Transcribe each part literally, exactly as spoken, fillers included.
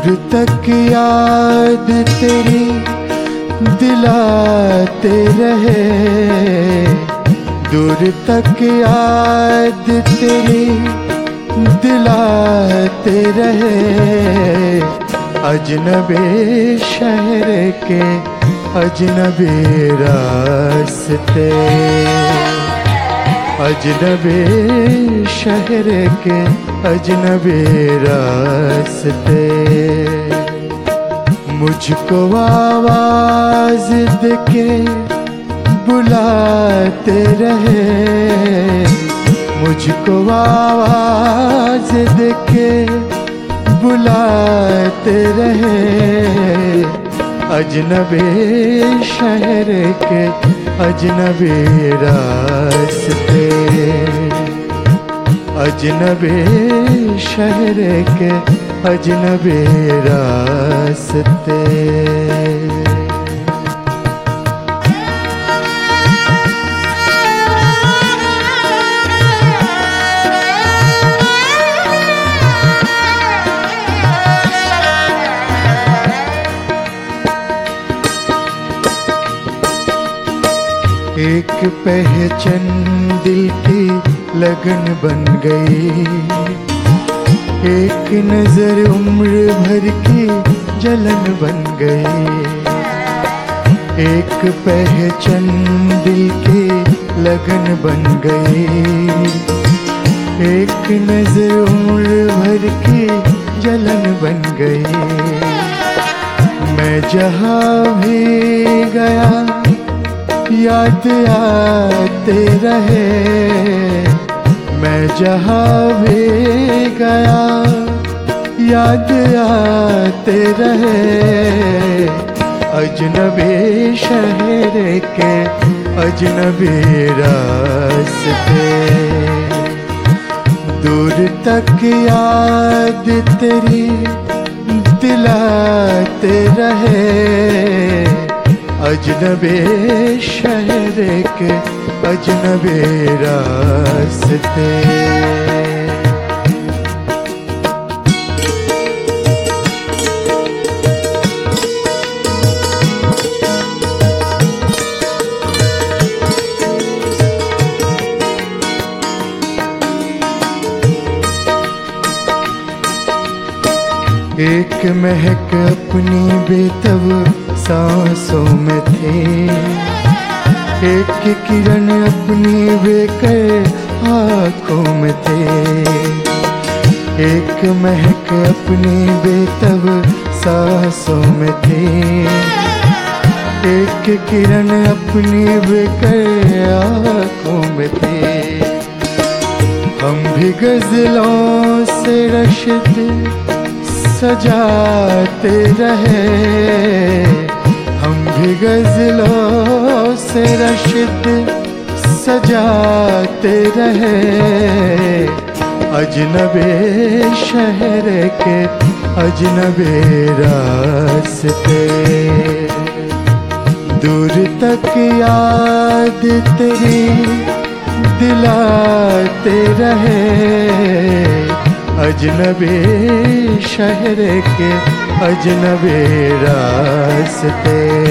तक याद तेरी दिलाते रहे, दूर तक याद तेरी दिलाते रहे। अजनबी शहर के अजनबी रास्ते, अजनबी शहर के अजनबी रास्ते। मुझको आवाज देके बुलाते रहे, मुझको आवाज देके बुलाते रहे। अजनबी शहर के अजनबी रास्ते, अजनबी शहर के अजनबी रास्ते। एक पहचान दिल की लगन बन गई, एक नजर उम्र भर की जलन बन गई। एक पहचान दिल की लगन बन गई, एक नजर उम्र भर की जलन बन गई। मैं जहाँ भी गया याद आते रहे, मैं जहाँ भी गया याद आते रहे। अजनबी शहर के अजनबी रास्ते, दूर तक याद तेरी दिलाते रहे। अजनबी शहर के अजनबी रास्ते। एक महक अपनी बेतब सांसों में थे, एक किरण अपनी बेकर आँखों में थे। एक महक अपनी बेतब सांसों में थे, एक किरण अपनी बेकर आँखों में थे। हम भी गजलों से रश्क सजाते रहे, हम भी गजलों से रश्क सजाते रहे। अजनबी शहर के अजनबी रास्ते, दूर तक याद तेरी दिलाते रहे। अजनबी शहर के अजनबी रास्ते।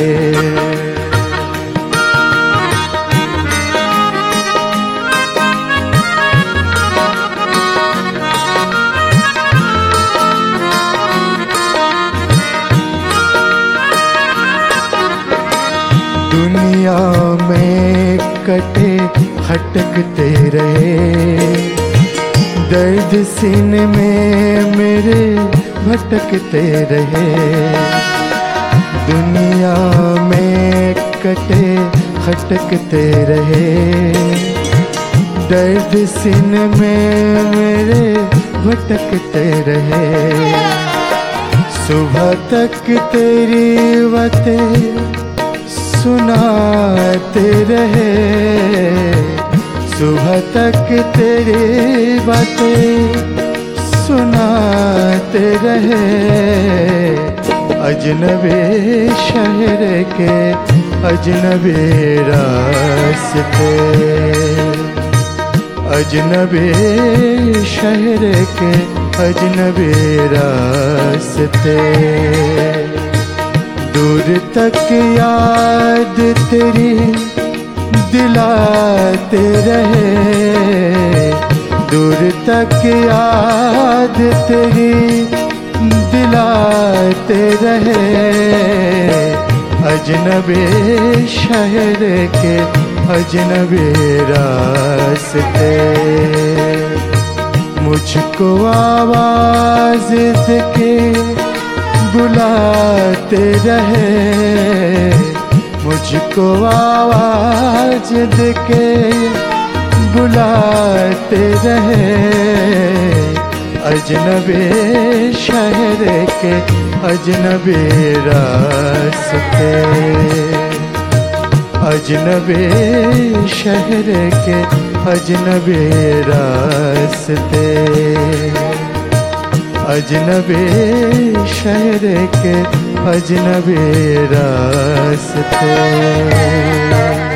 दुनिया में कटे खटकते रहे, दर्द सीने में मेरे भटकते रहे। दुनिया में कटे खटकते रहे, दर्द सीने में मेरे भटकते रहे। सुबह तक तेरी बातें सुनाते रहे, सुबह तक तेरी बातें सुनाते रहे। अजनबी शहर के अजनबी रास्ते, अजनबी शहर के अजनबी रास्ते। दूर तक याद तेरी दिलाते रहे, दूर तक याद तेरी दिलाते रहे। अजनबी शहर के अजनबी रास्ते। मुझको आवाज देके बुलाते रहे, मुझको आवाज देके बुलाते रहे। अजनबी शहर के अजनबी रास्ते, अजनबी शहर के अजनबी रास्ते, अजनबी शहर के अजनबी रास्ते।